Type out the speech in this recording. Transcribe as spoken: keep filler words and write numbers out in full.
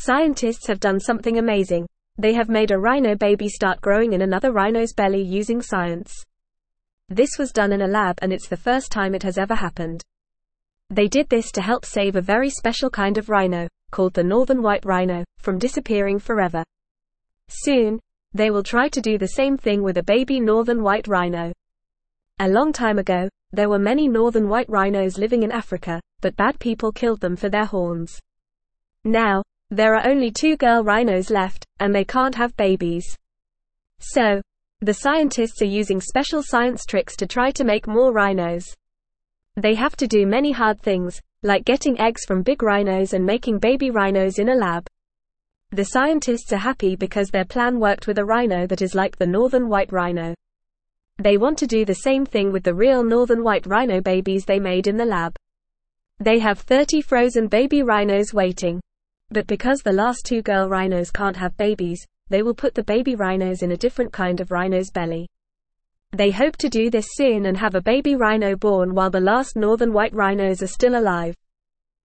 Scientists have done something amazing. They have made a rhino baby start growing in another rhino's belly using science. This was done in a lab, and it's the first time it has ever happened. They did this to help save a very special kind of rhino, called the northern white rhino, from disappearing forever. Soon, they will try to do the same thing with a baby northern white rhino. A long time ago, there were many northern white rhinos living in Africa, but bad people killed them for their horns. Now, there are only two girl rhinos left, and they can't have babies. So, the scientists are using special science tricks to try to make more rhinos. They have to do many hard things, like getting eggs from big rhinos and making baby rhinos in a lab. The scientists are happy because their plan worked with a rhino that is like the northern white rhino. They want to do the same thing with the real northern white rhino babies they made in the lab. They have thirty frozen baby rhinos waiting. But because the last two girl rhinos can't have babies, they will put the baby rhinos in a different kind of rhino's belly. They hope to do this soon and have a baby rhino born while the last northern white rhinos are still alive.